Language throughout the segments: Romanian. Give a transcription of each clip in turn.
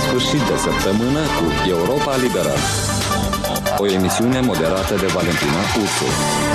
sfârșit de săptămână cu Europa Liberă. O emisiune moderată de Valentina Ursu.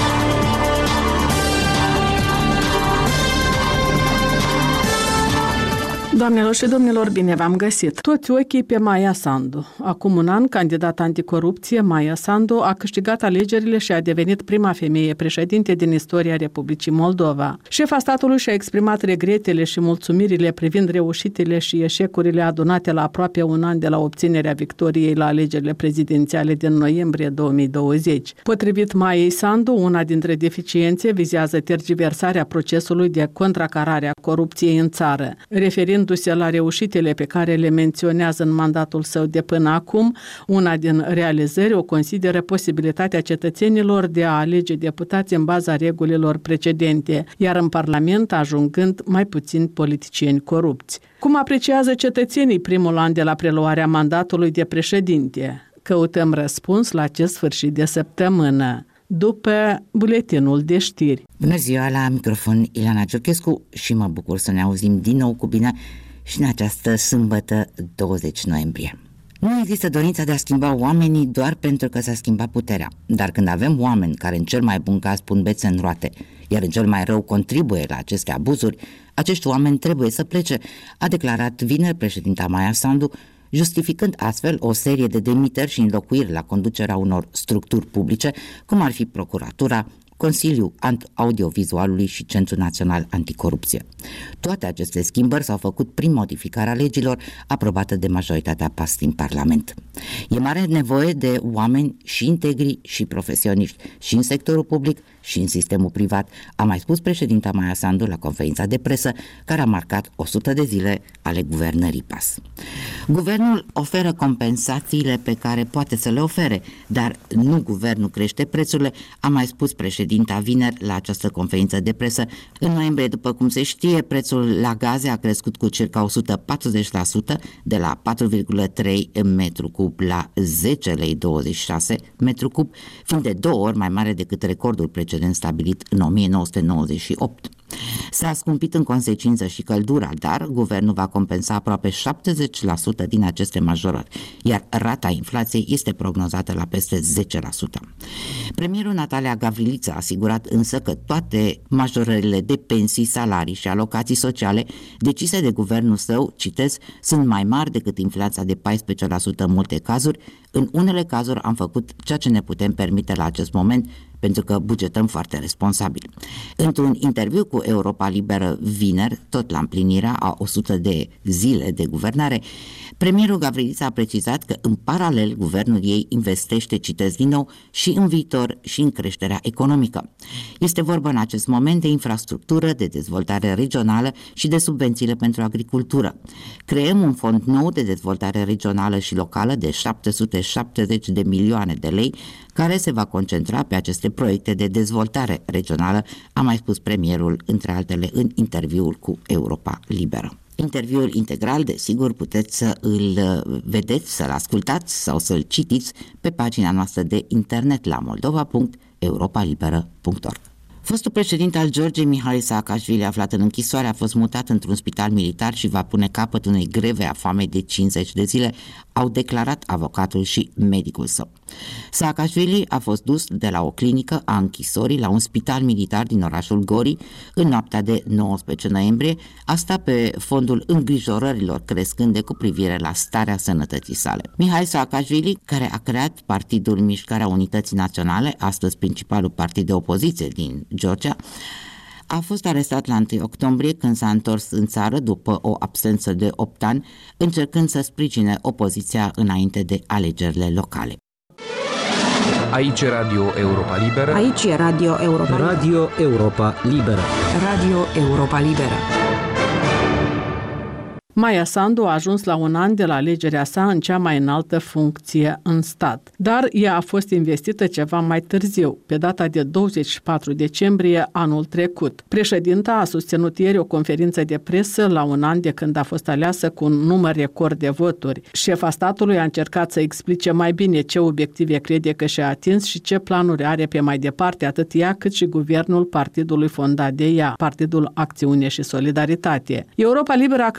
Doamnelor și domnilor, bine v-am găsit! Toți ochii pe Maia Sandu. Acum un an, candidat anticorupție, Maia Sandu a câștigat alegerile și a devenit prima femeie președinte din istoria Republicii Moldova. Șefa statului și-a exprimat regretele și mulțumirile privind reușitele și eșecurile adunate la aproape un an de la obținerea victoriei la alegerile prezidențiale din noiembrie 2020. Potrivit Maiei Sandu, una dintre deficiențe vizează tergiversarea procesului de contracarare a corupției în țară. Referindu-se la reușitele pe care le menționează în mandatul său de până acum, una din realizări o consideră posibilitatea cetățenilor de a alege deputați în baza regulilor precedente, iar în Parlament ajungând mai puțini politicieni corupți. Cum apreciază cetățenii primul an de la preluarea mandatului de președinte? Căutăm răspuns la acest sfârșit de săptămână, după buletinul de știri. Bună ziua, la microfon Ileana Ciorchescu și mă bucur să ne auzim din nou cu bine și în această sâmbătă 20 noiembrie. Nu există dorința de a schimba oamenii doar pentru că s-a schimbat puterea, dar când avem oameni care în cel mai bun caz pun bețe în roate, iar în cel mai rău contribuie la aceste abuzuri, acești oameni trebuie să plece, a declarat vineri președinta Maia Sandu, justificând astfel o serie de demiteri și înlocuiri la conducerea unor structuri publice, cum ar fi Procuratura, Consiliul Audiovizualului și Centrul Național Anticorupție. Toate aceste schimbări s-au făcut prin modificarea legilor aprobată de majoritatea PAS din Parlament. E mare nevoie de oameni și integri și profesioniști și în sectorul public și în sistemul privat, a mai spus președinta Maia Sandu la conferința de presă care a marcat 100 de zile ale guvernării PAS. Guvernul oferă compensațiile pe care poate să le ofere, dar nu guvernul crește prețurile, a mai spus președinta vineri la această conferință de presă. În noiembrie, după cum se știe, prețul la gaze a crescut cu circa 140%, de la 4,3 metru cub la 10 lei 26 metru cub, fiind de 2 ori mai mare decât recordul precedent stabilit în 1998. S-a scumpit în consecință și căldura, dar guvernul va compensa aproape 70% din aceste majorări, iar rata inflației este prognozată la peste 10%. Premierul Natalia Gavrilița a asigurat însă că toate majorările de pensii, salarii și alocații sociale decise de guvernul său, citez, sunt mai mari decât inflația de 14% în multe cazuri. În unele cazuri am făcut ceea ce ne putem permite la acest moment, pentru că bugetăm foarte responsabil. Într-un interviu cu Europa Liberă vineri, tot la împlinirea a 100 de zile de guvernare, premierul Gavrilița a precizat că în paralel guvernul ei investește, citez din nou, și în viitor și în creșterea economică. Este vorba în acest moment de infrastructură, de dezvoltare regională și de subvențiile pentru agricultură. Creăm un fond nou de dezvoltare regională și locală de 770 de milioane de lei, care se va concentra pe aceste proiecte de dezvoltare regională, a mai spus premierul, între altele, în interviul cu Europa Liberă. Interviul integral, desigur, puteți să îl vedeți, să-l ascultați sau să-l citiți pe pagina noastră de internet la moldova.europalibera.org. Fostul președinte al Georgiei, Mihai Saakashvili, aflat în închisoare, a fost mutat într-un spital militar și va pune capăt unei greve a foamei de 50 de zile, au declarat avocatul și medicul său. Saakashvili a fost dus de la o clinică a închisorii la un spital militar din orașul Gori în noaptea de 19 noiembrie, asta pe fondul îngrijorărilor crescânde cu privire la starea sănătății sale. Mihai Saakashvili, care a creat Partidul Mișcarea Unității Naționale, astăzi principalul partid de opoziție din Georgia, a fost arestat la 1 octombrie când s-a întors în țară după o absență de 8 ani, încercând să sprijine opoziția înainte de alegerile locale. Aici e Radio Europa Liberă. Aici e Radio Europa Liberă. Radio Europa Liberă. Radio Europa Liberă. Maia Sandu a ajuns la un an de la alegerea sa în cea mai înaltă funcție în stat, dar ea a fost investită ceva mai târziu, pe data de 24 decembrie anul trecut. Președinta a susținut ieri o conferință de presă la un an de când a fost aleasă cu un număr record de voturi. Șefa statului a încercat să explice mai bine ce obiective crede că și-a atins și ce planuri are pe mai departe atât ea cât și guvernul partidului fondat de ea, Partidul Acțiune și Solidaritate. Europa Liberă a căutat să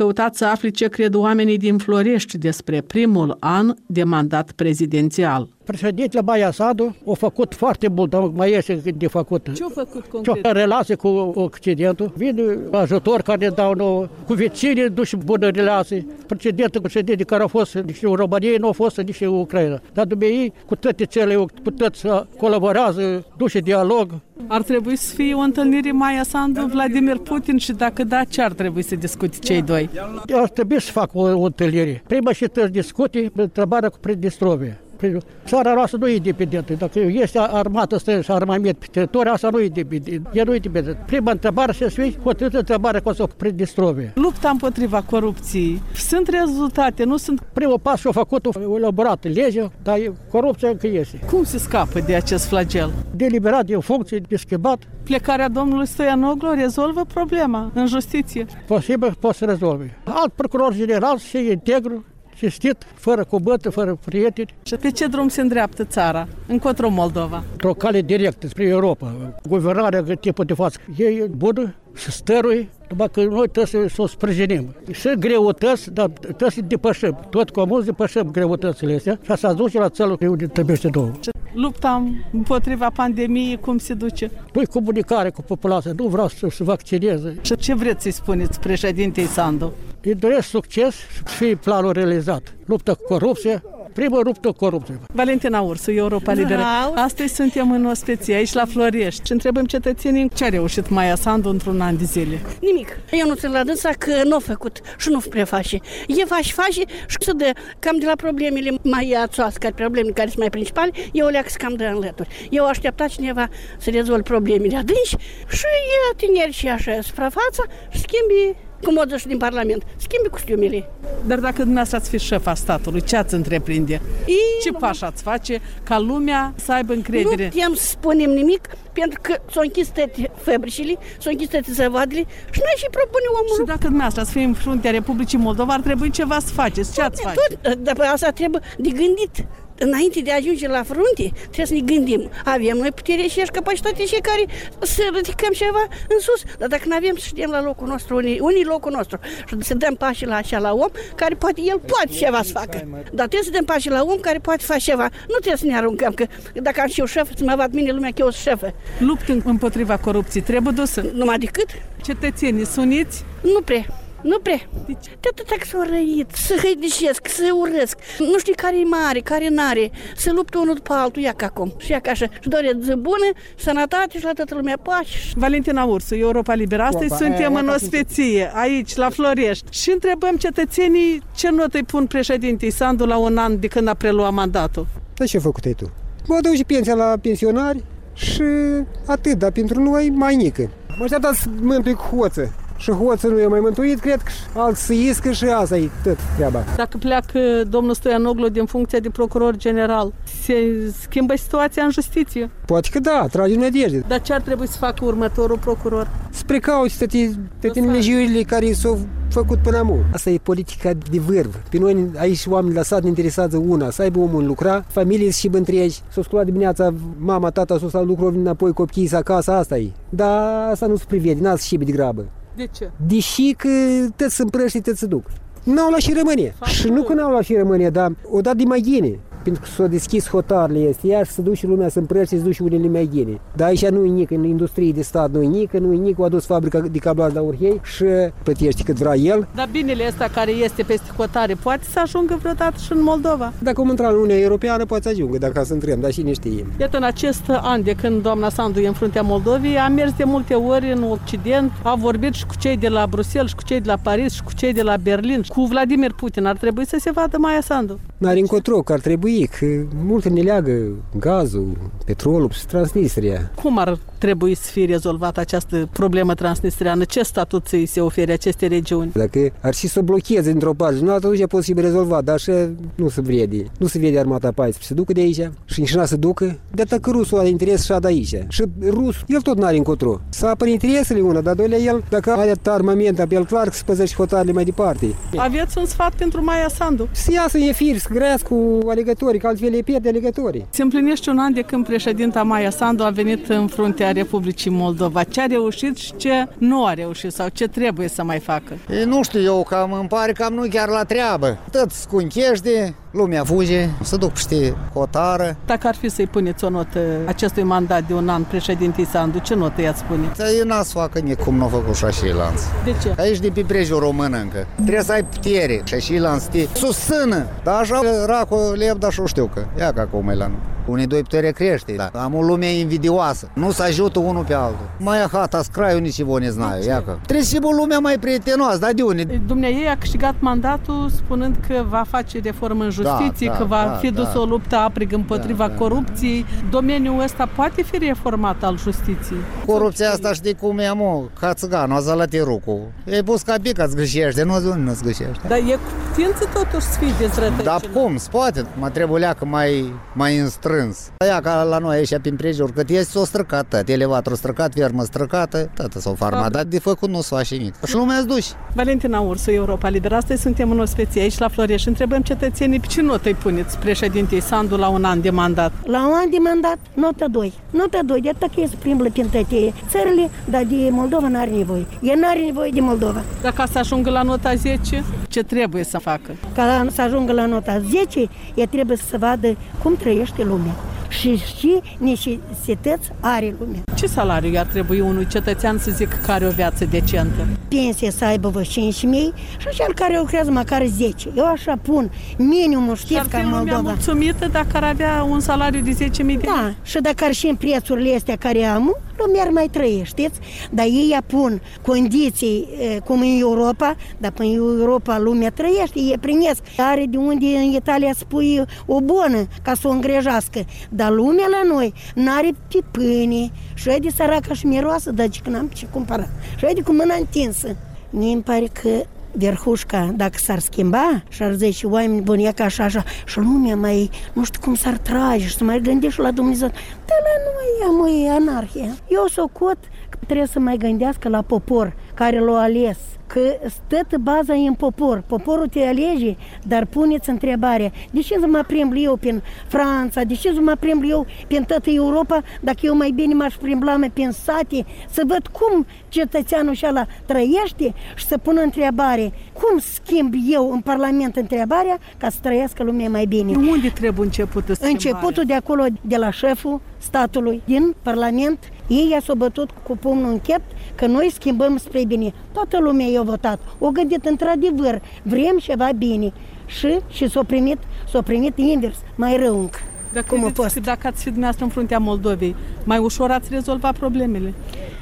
afli ce cred oamenii din Florești despre primul an de mandat prezidențial. Președintele Maia Sandu a făcut foarte mult, dar mai este de făcut. Ce-a făcut concret? Relații cu Occidentul, vine ajutor care ne dau nouă, cu vecinii duci bună relații. Președintele care au fost nici în România, nu au fost nici în Ucraina. Dar după ei, cu toate cele, cu toți colaborează, duce dialog. Ar trebui să fie o întâlnire Maia Sandu-Vladimir Putin și dacă da, ce ar trebui să discute cei doi? Ar trebui să facă o întâlnire. Prima și să discute întrebarea cu Pridnistrovia. Țara noastră nu e independentă. Dacă este armată străină și armament pe teritoria asta, nu e independentă. E nu e independentă. Prima întrebare să fie hotărâtă întrebarea cu Pridnistrovia. Lupta împotriva corupției. Sunt rezultate, nu sunt... Primul pas și-a făcut o elaborată lege, dar corupția încă este. Cum se scapă de acest flagel? Deliberat din funcție, de schimbat. Plecarea domnului Stoianoglu rezolvă problema în justiție. Posibil, poate să rezolve. Alt procuror general și integru, cinstit, fără cuvânt, fără prieteni. Și pe ce drum se îndreaptă țara? Încotro Moldova? Într-o cale directă spre Europa. Guvernarea în timpul de față e bună și stăruie, numai că noi trebuie să o sprijinim. Sunt greutăți, dar trebuie să depășim. Tot comun depășim greutățile astea și să ajunge la țelul unde trebuie să două. Lupta împotriva pandemiei, cum se duce? Păi comunicare cu populația, nu vreau să se vaccineze. Și ce vreți să-i spuneți președintei Sandu? Îi doresc succes și să fie planul realizat. Luptă cu corupție, primă luptă cu corupție. Valentina Ursu, Europa Liberă. Astăzi suntem în Ospeție, aici la Florești, și întrebăm cetățenii ce a reușit Maia Sandu într-un an de zile. Nimic. Eu nu sunt la dânsa că nu a făcut și nu prea face. E face și să dă cam de la problemele mai ațoase, problemele care sunt mai principale, eu le-ac cam de înlături. Eu aștepta cineva să rezolve problemele adânci și e tineri și așa suprafața și schimbi cum o din Parlament, schimbi costiumele. Dar dacă dumneavoastră ați fi șefa statului, ce ați întreprinde? Ce pași ați face ca lumea să aibă încredere? Nu putem să spunem nimic, pentru că s-au închis toate fabricile, s-au închis toate zăvoadele și noi și propune omul. Și dacă dumneavoastră ați fi în fruntea Republicii Moldova, ar trebui ceva să faceți. Ce ați face? Dar asta trebuie de gândit. Înainte de a ajunge la frunte, trebuie să ne gândim. Avem noi putere și capacitate și care să ridicăm ceva în sus. Dar dacă nu avem, să știm la locul nostru, unii locul nostru. Și să dăm pașii la acela om care poate, el poate ceva să facă. Dar trebuie să dăm pașii la om care poate face ceva. Nu trebuie să ne aruncăm, că dacă am și eu șef, să mă vad mine lumea că eu sunt șefă. Luptă împotriva corupției trebuie dusă. Numai decât? Cetățenii suniți? Nu prea. Nu prea. De atâta că s-au răit, să hăidișesc, să urăsc. Nu știu care e mare, care n-are. Să luptă unul după altul, ia ca acum. Și ia ca așa. Și doare zi bună, sănătate și la toată lumea pace. Valentina Ursu, Europa Liberă. Astăzi suntem în Ospeție, aici, la Florești. Și întrebăm cetățenii ce notă îi pun președintei Sandu la un an de când a preluat mandatul. Dar ce ai făcut ai tu? Mă dau și pensia la pensionari și atât, dar pentru noi mai mică. Mă așteptam să mântui cu hoță. Și hoțul nu e mai mântuit, cred că alții să iscă și asta e tot treaba. Dacă pleacă domnul Stoianoglu din funcția de procuror general, se schimbă situația în justiție? Poate că da, tragem nădejde. Dar ce ar trebui să facă următorul procuror? Să precauți toate nelegiurile care s-au făcut până acum. Asta e politica de vârf. Pe noi aici oamenii la sat ne interesează una, să aibă omul lucra, familie și întregi, s-o scula dimineața, mama, tata, s-o stat lucru, vin înapoi copiii să acasă, asta e. Dar asta nu se privede, n-ați și de grabă. De ce? Deși că tot se împrăște, tot se duc. N-au la și rămâne. Și nu că n-au la și rămâne, dar odată de mai ghine. Pentru că s-au deschis hotarele este, iar să duci lumea să împrăște, să duci unele mai ghine. Dar aici nu e nici, în industrie de stat nu e nici, o adus fabrica de cablaj la Urhei și plătește cât vrea el. Dar binele ăsta care este peste hotare poate să ajungă vreodată și în Moldova? Dacă om intra în Uniunea Europeană poate să ajungă, dacă să intrăm, dar și ne știe. Iată, în acest an de când doamna Sandu e în fruntea Moldovei, a mers de multe ori în Occident, a vorbit și cu cei de la Bruxelles, și cu cei de la Paris, și cu cei de la Berlin, cu Vladimir Putin. Ar trebui să se vadă Maia Sandu. N-are încotro, că ar trebui, că mult ne leagă gazul, petrolul și Transnistria. Cum ar trebui să fie rezolvată această problemă transnistriană? Ce statut să-i se ofere aceste regiuni? Dacă ar și să blocheze într-o parte, nu atunci e posibil rezolvat, dar așa nu se vede. Nu se vede armata 14, se ducă de aici și nici n-a să ducă. De atât că rusul are interes și de aici. Și rusul, el tot n-are încotro. Să apăre interesele una, dar doilea el, dacă are atât armament, apel clar, că să păzește hotarele mai departe. Aveți un sfat pentru Maia Sandu? Să iasă în efir, să grească cu alegători legătorii, că altfel le pierde legătorii. Se împlinește un an de când președinta Maia Sandu a venit în fruntea Republicii Moldova. Ce a reușit și ce nu a reușit sau ce trebuie să mai facă? Nu știu eu, cam îmi pare cam nu chiar la treabă. Tot scunchește, lumea fuge, se duc peste hotară. Dacă ar fi să-i puneți o notă acestui mandat de un an președintei Sandu, ce notă i-ați spune? Eu n-a să facă nicum n-a făcut Șașilanț. De ce? Aici de pe prejul român încă. Trebuie să ai putere. Șașilanț te susțină. Dar așa racu le dar și-o știu că. Ia că acum e la noi. Unii doi putere crește, da. Am o lume invidioasă. Nu se ajută unul pe altul. Mai hata scraiul nici vă ne znaiu, ia că. Trebuie să o lumea mai prietenoasă, dar de unde? Dumnezeu a câștigat mandatul spunând că va face reformă în justiție, că va fi dus o luptă aprigă împotriva corupției. Domeniul ăsta poate fi reformat al justiției. Corupția asta știi cum e, mă, ca țiganul, a zălătit rucul. E pus ca pic, ați gâșește, nu zgâșește. Dar e cu putință totuși să fie dezrătăcine. Dar cum, se poate, mă trebuie leacă mai înstrâns. Aia ca la noi aici prin prejur, cât este s-o străcat tot, elevatorul străcat, fermă străcată, toată s-o farma, dar de făcut nu se face nimic. Și lumea-ți duci. Valentina Ursu, Europa Liberă, astăzi suntem în Ospeție aici la Florești. Întrebăm cetățenii pe ce notă îi puneți președintei Sandu la un an de mandat? La un an de mandat, nota 2. Nota 2, de atât că e să plimbă prin toate țările, dar de Moldova n-are nevoie. El n-are nevoie de Moldova. Dacă să ajungă la nota 10, ce trebuie să facă? Ca să ajungă la nota 10, ea trebuie să vadă cum trăiește lumea. Și necesități are lumea. Ce salariu ar trebui unui cetățean să zic că are o viață decentă? Pensie să aibă vă 5.000 și cel care lucrează măcar 10. Eu așa pun minimum, știți, ca în Moldova. Și ar fi lumea mulțumită dacă ar avea un salariu de 10.000 de lei? Da, și dacă ar și în prețurile astea care am, lumea ar mai trăie, știți? Dar ei pun condiții cum în Europa, dar în Europa lumea trăiește, e primesc. Are de unde în Italia spui o bună ca să o îngrejească. Dar lumea la noi n-are pe pâine și e de săracă și miroasă, dar că n-am ce cumpăra. Și e de cu mâna întinsă. Mie îmi pare că verhușca, dacă s-ar schimba și ar zice oameni buni, e ca așa, și lumea mai, nu știu cum s-ar trage și să mai gândești la Dumnezeu. Dar la noi e anarhie. Eu socot că trebuie să mai gândească la popor care l-a ales. Că toată baza e în popor. Poporul te alege, dar puneți întrebarea. De ce să mă plimb eu prin Franța? De ce să mă plimb eu prin toată Europa dacă eu mai bine m-aș plimbla prin sate? Să văd cum cetățeanul ăla trăiește și să pun întrebare. Cum schimb eu în Parlament întrebarea ca să trăiască lumea mai bine? Unde trebuie începutul schimbarea? Începutul de acolo, de la șeful statului, din Parlament. Ei s-au bătut cu pumnul în chept că noi schimbăm spre bine. Toată lumea i-a votat. O gândit într-adevăr, vrem ceva bine. Și s-a primit invers, mai rău încă. Dacă ați fi dumneavoastră în fruntea Moldovei, mai ușor ați rezolva problemele?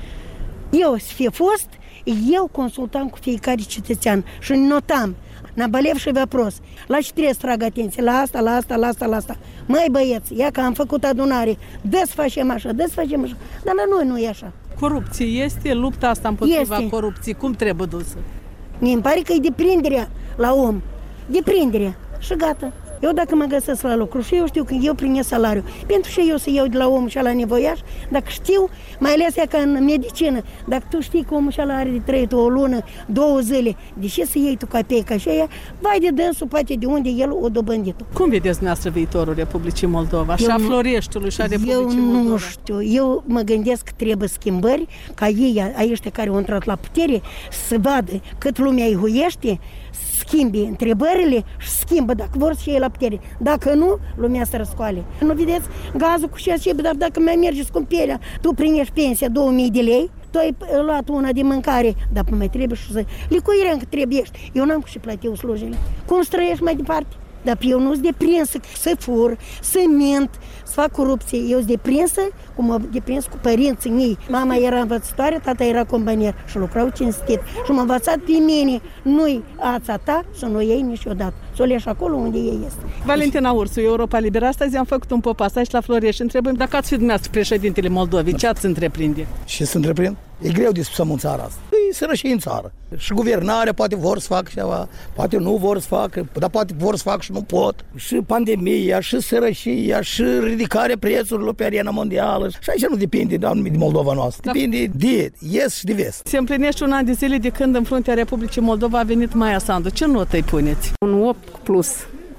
Eu să fie fost, eu consultam cu fiecare cetățean și notam. Nabalev și văpros. La ce trebuie să trag atenție? La asta, la asta, la asta, la asta. Măi băieți, ia că am făcut adunare. Dă-ți facem așa, dă-ți facem așa. Dar la noi nu e așa. Corupție este? Lupta asta împotriva corupției, cum trebuie dusă? Mi-mi pare că e deprinderea la om. Deprinderea. Și gata. Eu dacă mă găsesc la lucru și eu știu că eu primesc salariu, pentru și eu să iau de la omul și la nevoiaș, dacă știu, mai ales ca în medicină, dacă tu știi că omul și are de trăit o lună, 2 zile, de ce să iei tu capeica și aia, vai de dânsul, poate de unde el o dobândit. Cum vedeți dumneavoastră viitorul Republicii Moldova, și a Floreștiului și a Republicii Moldova? Eu nu știu, eu mă gândesc că trebuie schimbări, ca ei, ăștia care au intrat la putere, să vadă cât lumea îi huiește, schimbi întrebările și schimbă dacă vor să iei la putere. Dacă nu, lumea să răscoale. Nu vedeți gazul cu și dar dacă mai mergi scumpirea, tu primești pensia 2000 de lei, tu ai luat una de mâncare, dar mai trebuie și să licuirea încă trebuiești. Eu n-am cu și plăti slujile. Cum să trăiești mai departe? Dar eu nu sunt deprinsă să fur, să mint, să fac corupție. Eu sunt deprinsă, cum am deprins cu părinții mei. Mama era învățătoare, tata era companier și lucrau cinstit. Și m-a învățat pe mine, nu-i ața ta, să nu iei niciodată. Să o leși acolo unde ei este. Valentina Ursu, Europa Liberă. Astăzi am făcut un popas aici la Florești. Întrebăm dacă ați fi dumneavoastră președintele Moldovei, ce ați întreprinde? Ce să întreprind? E greu de spus în țara asta. E sărășie în țară. Și guvernarea poate vor să facă ceva, poate nu vor să facă, dar poate vor să facă și nu pot. Și pandemia, și sărășia, și ridicarea prețurilor pe arena mondială. Și aici nu depinde de Moldova noastră. Depinde de est și de vest. Se împlinește un an de zile de când în fruntea Republicii Moldova a venit Maia Sandu. Ce notă îi puneți? Un 8 plus.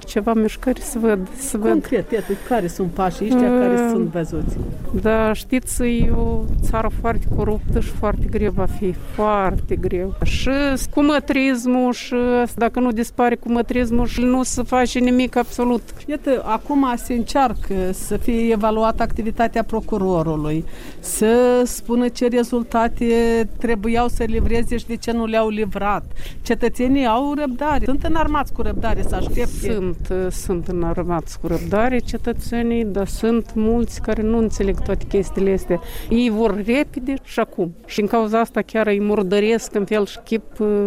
ceva mișcări să văd. Concret, iată, care sunt pașii ăștia care sunt văzuți? Da, știți, e o țară foarte coruptă și foarte greu va fi, foarte greu. Și cumătrismul și dacă nu dispare cumătrismul și nu se face nimic absolut. Iată, acum se încearcă să fie evaluată activitatea procurorului, să spună ce rezultate trebuiau să livreze și de ce nu le-au livrat. Cetățenii au răbdare, sunt înarmați cu răbdare să aștepte. Sunt înarmați cu răbdare cetățenii, dar sunt mulți care nu înțeleg toate chestiile astea. Ei vor repede și acum. Și în cauza asta chiar îi murdăresc în fel și chip.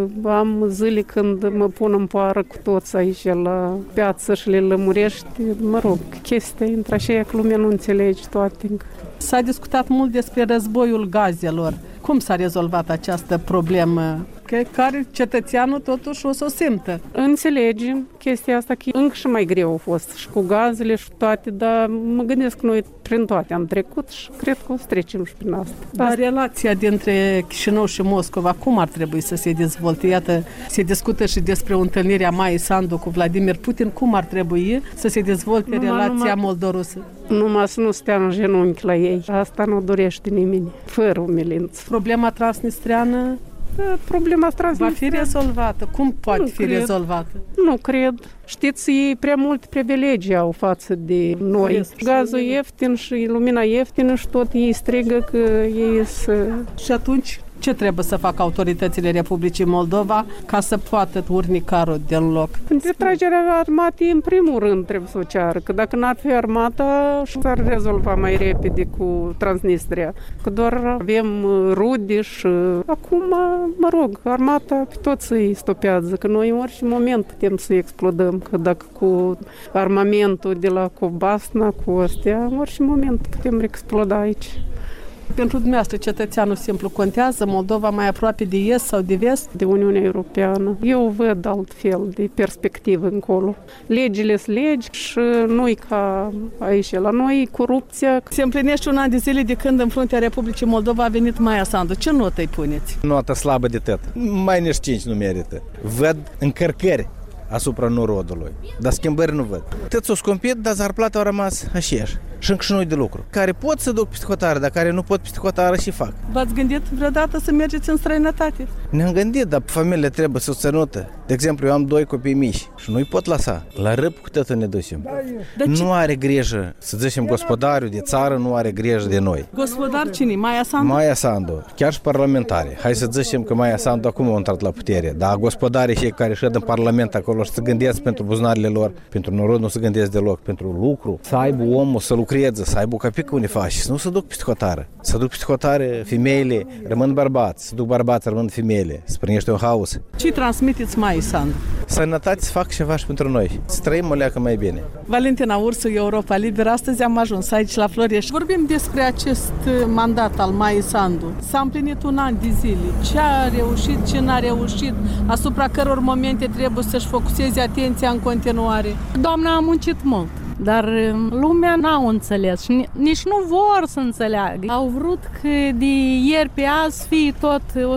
Am zile când mă pun în poară cu toți aici la piață și le lămurești. Mă rog, chestia intră așa că lumea nu înțelege toate. S-a discutat mult despre războiul gazelor. Cum s-a rezolvat această problemă? Care cetățeanul totuși o să o simtă. Înțelegem chestia asta, că încă și mai greu a fost și cu gazele și toate, dar mă gândesc că noi prin toate am trecut și cred că o să trecem și prin asta. Dar relația dintre Chișinău și Moscova, cum ar trebui să se dezvolte? Iată, se discută și despre o întâlnire a Maiei Sandu cu Vladimir Putin. Cum ar trebui să se dezvolte relația moldorusă? Numai să nu stea în genunchi la ei. Asta nu dorește nimeni, fără umilință. Problema transnistreană? Problema va fi rezolvată. Cum poate fi rezolvată? Nu cred. Știți, ei prea multe privilegii au față de noi. Gazul ieftin și lumina ieftină și tot ei strigă că ei Și atunci ce trebuie să facă autoritățile Republicii Moldova ca să poată urni carul din loc? Retragerea armatei în primul rând trebuie să o ceară, că dacă n-ar fi armata, s-ar rezolva mai repede cu Transnistria. Că doar avem rude și acum, mă rog, armata pe toți îi stopează, că noi în orice moment putem să explodăm, că dacă cu armamentul de la Cobasna, cu astea, în orice moment putem exploda aici. Pentru dumneavoastră, cetățeanul simplu contează Moldova mai aproape de est sau de vest? De Uniunea Europeană. Eu văd altfel de perspectivă încolo. Legile sunt legi și nu-i ca aici. La noi corupția. Se împlinește un an de zile de când în fruntea Republicii Moldova a venit Maia Sandu. Ce notă îi puneți? Notă slabă de tot. Mai nici 5 nu merită. Văd încărcări asupra norodului, dar schimbări nu văd. Tot s-o scumpit, dar zarplata a rămas aceeași. Și încă și noi de lucru. Care pot să duc peste hotare, dar care nu pot peste hotare și fac. V-ați gândit vreodată să mergeți în străinătate? Ne-am gândit, dar familia trebuie susținută. De exemplu, eu am 2 copii mici și nu-i pot lăsa. La râb cu tătă ne ducem. Nu are grijă, să zicem, gospodariul de țară nu are grijă de noi. Gospodar cine? Maia Sandu? Maia Sandu, chiar și parlamentari. Hai să zicem că Maia Sandu acum a intrat la putere, dar gospodarii cei care șed în parlament acolo și se gândesc pentru buzunarele lor, pentru norod nu se gândesc deloc, pentru lucru, să aibă omul să lucreze, să aibă o capică unde faci, să nu se duc peste hotare. Să duc peste hotare, femeile rămân bărbați, să duc bărbați, rămân femeile, să primește un haos. Ce transmiteți Maia Sandu? Sănătate să fac ceva și pentru noi, să trăim o leacă mai bine. Valentina Ursu, Europa Liberă, astăzi am ajuns aici la Florești. Vorbim despre acest mandat al Maia Sandu. S-a împlinit un an de zile. Ce a reușit, ce n-a reușit, asupra căror momente trebuie să-și focuseze atenția în continuare? Doamna a muncit mult, dar lumea n-au înțeles și nici nu vor să înțeleagă. Au vrut că de ieri pe azi fie tot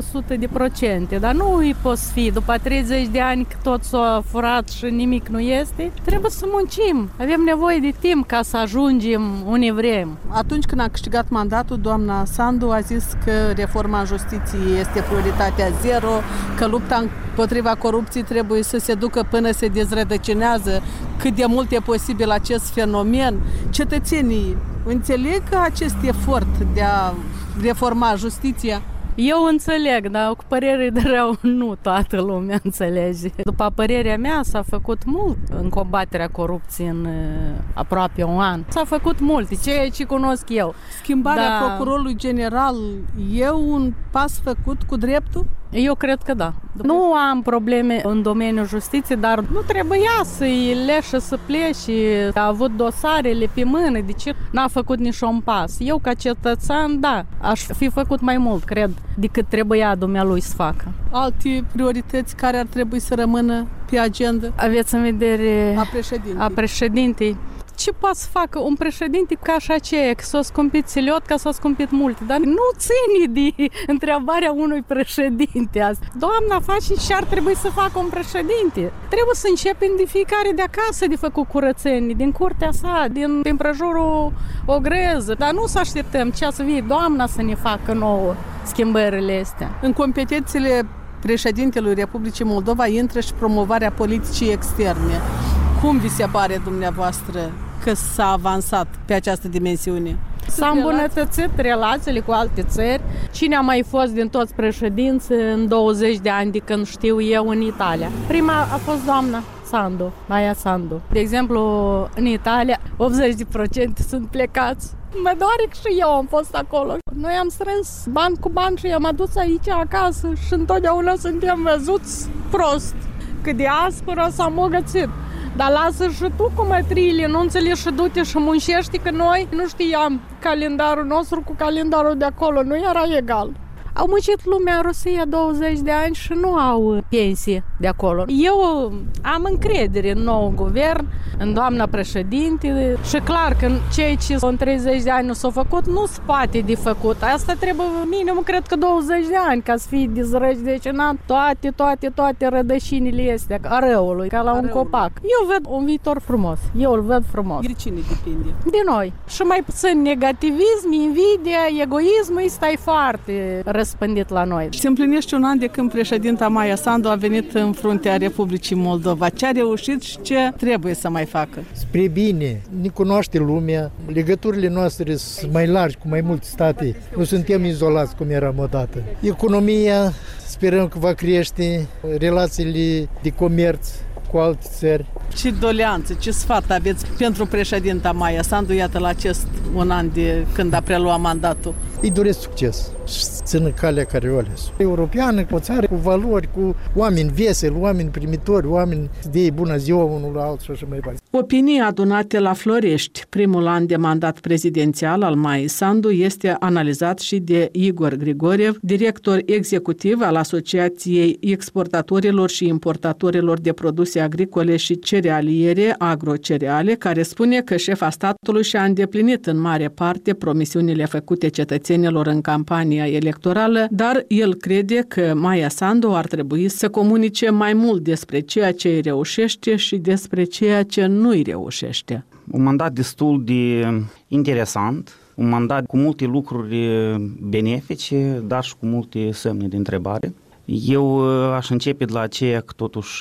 100%, dar nu îi poți fi. După 30 de ani că tot s-a furat și nimic nu este, trebuie să muncim. Avem nevoie de timp ca să ajungem unde vrem. Atunci când a câștigat mandatul, doamna Sandu a zis că reforma justiției este prioritatea zero, că lupta împotriva corupției trebuie să se ducă până se dezrădăcinează cât de mult e posibil acest fenomen. Cetățenii înțeleg acest efort de a reforma justiția? Eu înțeleg, dar cu părere de rău nu toată lumea înțelege. După părerea mea s-a făcut mult în combaterea corupției în aproape un an. S-a făcut mult, ceea ce cunosc eu. Schimbarea procurorului general e un pas făcut cu dreptul? Eu cred că da. Nu am probleme în domeniul justiției, dar nu trebuia să-i leșă să plece. A avut dosarele pe mână, de ce n-a făcut niciun pas. Eu, ca cetățean, da, aș fi făcut mai mult, cred, decât trebuia dumnealui să facă. Alte priorități care ar trebui să rămână pe agenda? Aveți în vedere a președintei? Ce poate să facă un președinte ca așa aceea, că s-a scumpit Țiliotka, s-a scumpit multe, dar nu ține de întrebarea unui președinte asta. Doamna face ce ar trebui să facă un președinte. Trebuie să începem de fiecare de acasă de făcut curățenii, din curtea sa, din prejurul ogreză, dar nu să așteptăm ce să vie doamna să ne facă nouă schimbările astea. În competențele președintelui Republicii Moldova intră și promovarea politicii externe. Cum vi se pare dumneavoastră că s-a avansat pe această dimensiune? S-a îmbunătățit relațiile cu alte țări. Cine a mai fost din toți președinți în 20 de ani de când știu eu în Italia? Prima a fost doamna Sandu, Maia Sandu. De exemplu, în Italia, 80% sunt plecați. Mă doare că și eu am fost acolo. Noi am strâns bani cu bani și i-am adus aici acasă și întotdeauna suntem văzuți prost. Cât de aspără s-a îmbogățit. Dar lasă și tu cu mătriile, nu înțelegi și du-te și muncești, că noi nu știam calendarul nostru cu calendarul de acolo, nu era egal. Au muncit lumea în Rusia 20 de ani și nu au pensie de acolo. Eu am încredere în nou guvern, în doamna președinte și clar că cei ce în 30 de ani nu s-au făcut, nu se poate de făcut. Asta trebuie minim, cred că 20 de ani ca să fie dezrădăcinat toate rădășinile astea a răului, ca la un copac. Eu văd un viitor frumos. Eu îl văd frumos. De cine depinde? De noi. Și mai puțin negativism, invidia, egoism, ăsta e foarte răspândit la noi. Se împlinește un an de când președinta Maia Sandu a venit în fruntea Republicii Moldova. Ce a reușit și ce trebuie să mai facă? Spre bine, ne cunoaște lumea, legăturile noastre sunt mai largi cu mai multe state, nu suntem izolați cum eram odată. Economia sperăm că va crește, relațiile de comerț cu alte țări. Ce doleanțe, ce sfat aveți pentru președinta Maia Sandu, iată, la acest un an de când a preluat mandatul? Îi doresc succes și țină calea care o ales. Europeană, o țară cu valori, cu oameni veseli, oameni primitori, oameni de bună ziua unul la altul și așa mai departe. Opinii adunate la Florești, primul an de mandat prezidențial al Maiei Sandu, este analizat și de Igor Grigoriev, director executiv al Asociației Exportatorilor și Importatorilor de Produse Agricole și Cerealiere, Agrocereale, care spune că șefa statului și-a îndeplinit în mare parte promisiunile făcute cetățenilor în campania electorală, dar el crede că Maia Sandu ar trebui să comunice mai mult despre ceea ce îi reușește și despre ceea ce nu îi reușește. Un mandat destul de interesant, un mandat cu multe lucruri benefice, dar și cu multe semne de întrebare. Eu aș începe de la aceea că totuși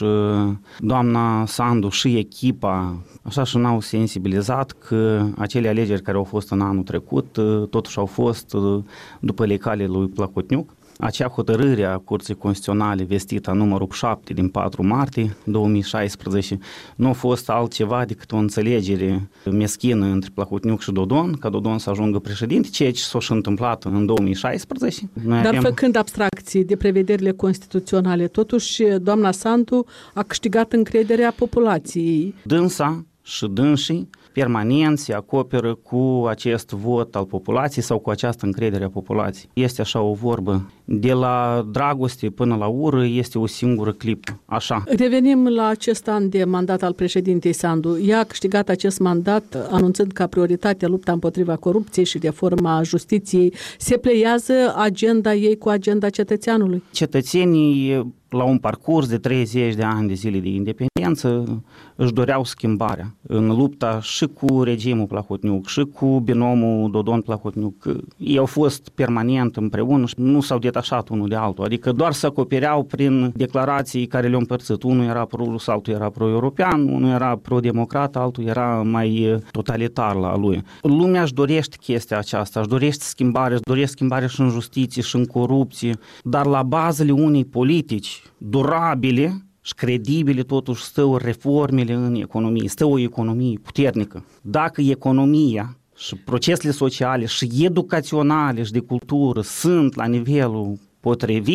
doamna Sandu și echipa așa și n-au sensibilizat că acele alegeri care au fost în anul trecut totuși au fost după lecale lui Plahotniuc. Acea hotărâre a Curții Constituționale vestită numărul 7 din 4 martie 2016 nu a fost altceva decât o înțelegere meschină între Plahotniuc și Dodon, ca Dodon să ajungă președinte, ceea ce s-a și întâmplat în 2016. Dar făcând abstracții de prevederile constituționale, totuși doamna Sandu a câștigat încrederea populației. Dânsa și dânsii permanent se acoperă cu acest vot al populației sau cu această încredere a populației. Este așa o vorbă, de la dragoste până la ură este o singură clipă, așa. Revenim la acest an de mandat al președintei Sandu. Ea a câștigat acest mandat anunțând ca prioritate lupta împotriva corupției și reforma justiției. Se pleiază agenda ei cu agenda cetățeanului? Cetățenii la un parcurs de 30 de ani de zile de independență își doreau schimbarea în lupta și cu regimul Plahotniuc și cu binomul Dodon-Plahotniuc. Ei au fost permanent împreună și nu s-au detașat unul de altul, adică doar se acopereau prin declarații care le-au împărțit. Unul era pro-rus, altul era pro-european, unul era pro-democrat, altul era mai totalitar la lui. Lumea își dorește chestia aceasta, își dorește schimbare, își dorește schimbare și în justiție și în corupție, dar la bazele unei politici durabile și credibile totuși stă reformele în economie, stă o economie puternică. Dacă economia și procesele sociale și educaționale și de cultură sunt la nivelul potrivit,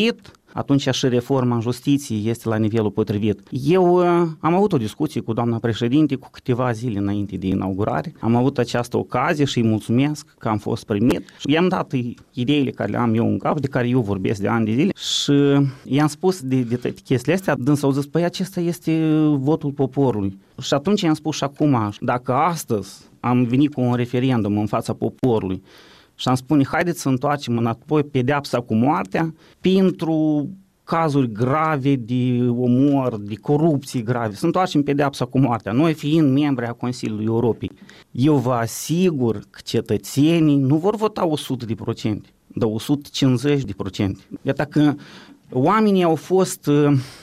atunci și reforma în justiție este la nivelul potrivit. Eu am avut o discuție cu doamna președinte cu câteva zile înainte de inaugurare. Am avut această ocazie și îi mulțumesc că am fost primit. I-am dat ideile care le am eu în cap, de care eu vorbesc de ani de zile și i-am spus de toate chestiile astea, dânsa au zis, păi acesta este votul poporului. Și atunci i-am spus și acum, dacă astăzi am venit cu un referendum în fața poporului și am spune, haideți să întoarcem înapoi pedeapsa cu moartea pentru cazuri grave de omor, de corupții grave, să întoarcem pedeapsa cu moartea, noi fiind membri a Consiliului Europei. Eu vă asigur că cetățenii nu vor vota 100%, dar 150%. Iată că oamenii au fost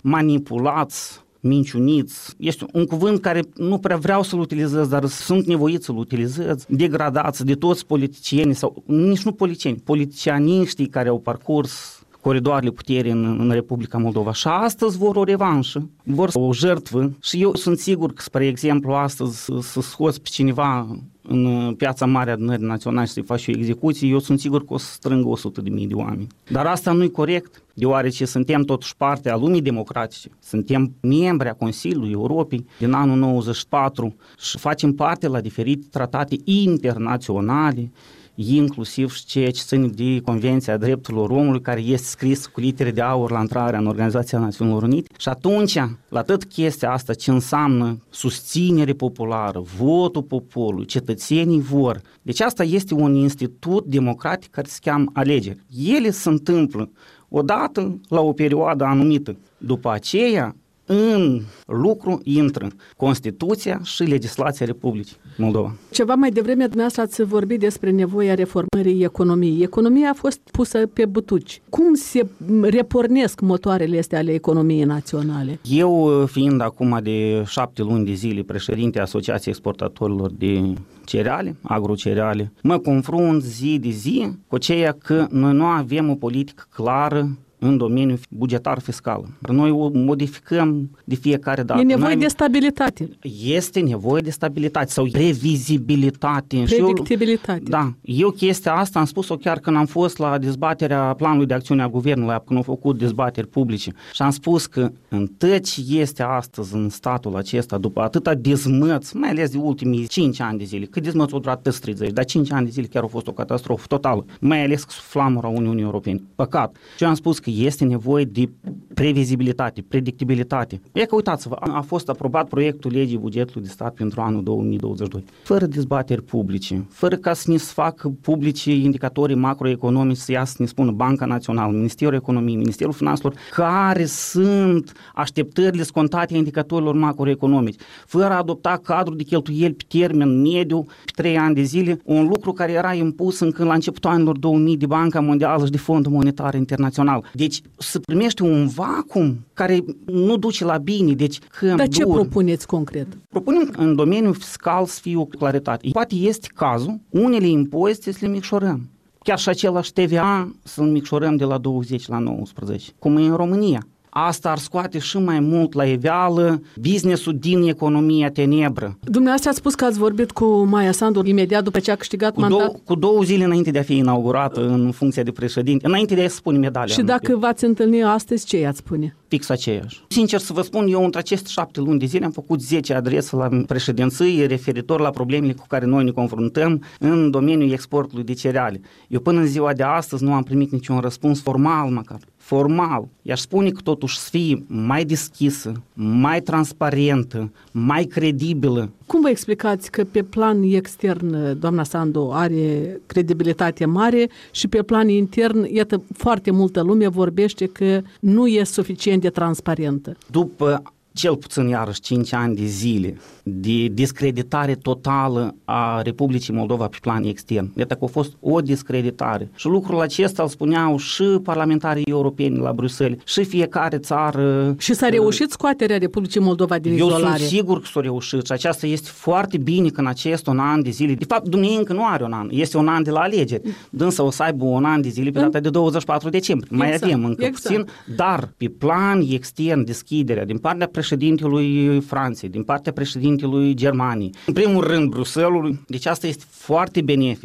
manipulați, minciuniți. Este un cuvânt care nu prea vreau să-l utilizez, dar sunt nevoit să-l utilizez, degradați de toți politicienii sau nici nu politicianiștii care au parcurs coridoarele puterii în Republica Moldova. Și astăzi vor o revanșă, vor o jertfă și eu sunt sigur că, spre exemplu, astăzi să scoți pe cineva în Piața Mare Adunării Naționale și să-i faci o execuție, eu sunt sigur că o să strângă 100.000 de oameni. Dar asta nu-i corect, deoarece suntem totuși parte a lumii democratice, suntem membri a Consiliului Europei din anul 94 și facem parte la diferite tratate internaționale, inclusiv și ceea ce ține de Convenția Drepturilor Omului, care este scris cu litere de aur la intrarea în Organizația Națiunilor Unite. Și atunci, la tot chestia asta, ce înseamnă susținere populară, votul poporului, cetățenii vor. Deci asta este un institut democratic care se cheamă alegeri. Ele se întâmplă odată la o perioadă anumită. După aceea, în lucru intră Constituția și legislația Republicii Moldova. Ceva mai devreme dumneavoastră ați vorbit despre nevoia reformării economiei. Economia a fost pusă pe butuci. Cum se repornesc motoarele astea ale economiei naționale? Eu, fiind acum de 7 luni de zile președinte Asociației Exportatorilor de cereale, agrocereale, mă confrunt zi de zi cu ceea că noi nu avem o politică clară în domeniul bugetar fiscal. Noi o modificăm de fiecare dată. E nevoie de stabilitate. Este nevoie de stabilitate sau previzibilitate. Predictibilitate. Da. Eu chestia asta am spus-o chiar când am fost la dezbaterea planului de acțiune a guvernului, când au făcut dezbateri publice. Și am spus că în tot ce este astăzi în statul acesta, după atâta dezmăț, mai ales de ultimii 5 ani de zile, cât dezmăț au durat 30, dar 5 ani de zile chiar a fost o catastrofă totală, mai ales cu flamura Uniunii Europene. Păcat. Și eu am spus că este nevoie de previzibilitate, predictibilitate. E că uitați-vă, a fost aprobat proiectul legii bugetului de stat pentru anul 2022, fără dezbateri publice, fără ca să ne facă publice indicatorii macroeconomici, să iasă să ne spună Banca Națională, Ministerul Economiei, Ministerul Finanțelor, care sunt așteptările scontate a indicatorilor macroeconomici, fără a adopta cadrul de cheltuieli pe termen mediu, pe 3 ani de zile, un lucru care era impus încă la începutul anilor 2000 de Banca Mondială și de Fondul Monetar Internațional. Deci se primește un vacuum care nu duce la bine. Deci, dar ce propuneți concret? Propunem în domeniul fiscal să fie o claritate. Poate este cazul, unele impozite să le micșorăm. Chiar și același TVA să-l micșorăm de la 20 la 19, cum e în România. Asta ar scoate și mai mult la iveală business-ul din economia tenebră. Dumneavoastră ați spus că ați vorbit cu Maia Sandu imediat după ce a câștigat mandat? Cu 2 zile înainte de a fi inaugurată în funcția de președinte, înainte de a-i spune medalia. Și dacă v-ați întâlni astăzi, ce i-ați spune? Fix aceeași. Sincer să vă spun, eu între aceste 7 luni de zile am făcut 10 adrese la președinție referitor la problemele cu care noi ne confruntăm în domeniul exportului de cereale. Eu până în ziua de astăzi nu am primit niciun răspuns formal măcar. Formal. I-aș spune că totuși să fie mai deschisă, mai transparentă, mai credibilă. Cum vă explicați că pe plan extern doamna Sandu are credibilitate mare și pe plan intern, iată, foarte multă lume vorbește că nu e suficient de transparentă? După cel puțin iarăși 5 ani de zile de discreditare totală a Republicii Moldova pe plan extern. Iată că a fost o discreditare. Și lucrul acesta îl spuneau și parlamentarii europeni la Bruxelles, și fiecare țară. Și s-a reușit scoaterea Republicii Moldova din izolare. Eu sunt sigur că s-a reușit și aceasta este foarte bine că în acest un an de zile, de fapt Dumnezeu încă nu are un an, este un an de la alegeri. Dânsă o să aibă un an de zile pe data de 24 decembrie. Mai avem încă puțin, dar pe plan extern deschiderea din partea președintelui Franței, din partea președintelui Germaniei, în primul rând Bruxellesului, deci asta este foarte benefic.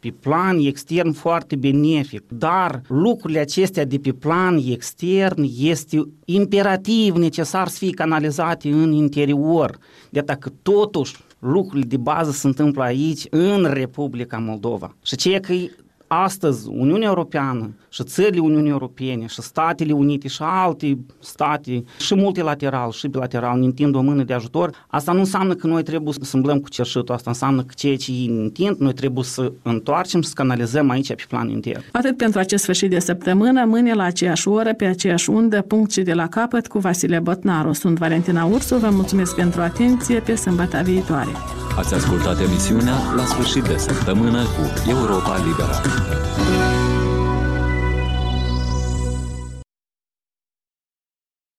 pe plan extern foarte benefic, dar lucrurile acestea de pe plan extern este imperativ necesar să fie canalizate în interior. De dacă totuși lucrurile de bază se întâmplă aici, în Republica Moldova. Și ceea că astăzi Uniunea Europeană și țările Uniunii Europene și Statele Unite și alte state și multilateral și bilateral ne întind o mână de ajutor, asta nu înseamnă că noi trebuie să umblăm cu cerșitul, asta înseamnă că ceea ce ei ne întind, noi trebuie să întoarcem și să canalizăm aici pe plan intern. Atât pentru acest sfârșit de săptămână, mâine la aceeași oră, pe aceeași undă, punct și de la capăt cu Vasile Botnaru. Sunt Valentina Ursu, vă mulțumesc pentru atenție, pe sâmbătă viitoare. Ați ascultat emisiunea La sfârșit de săptămână cu Europa Liberă.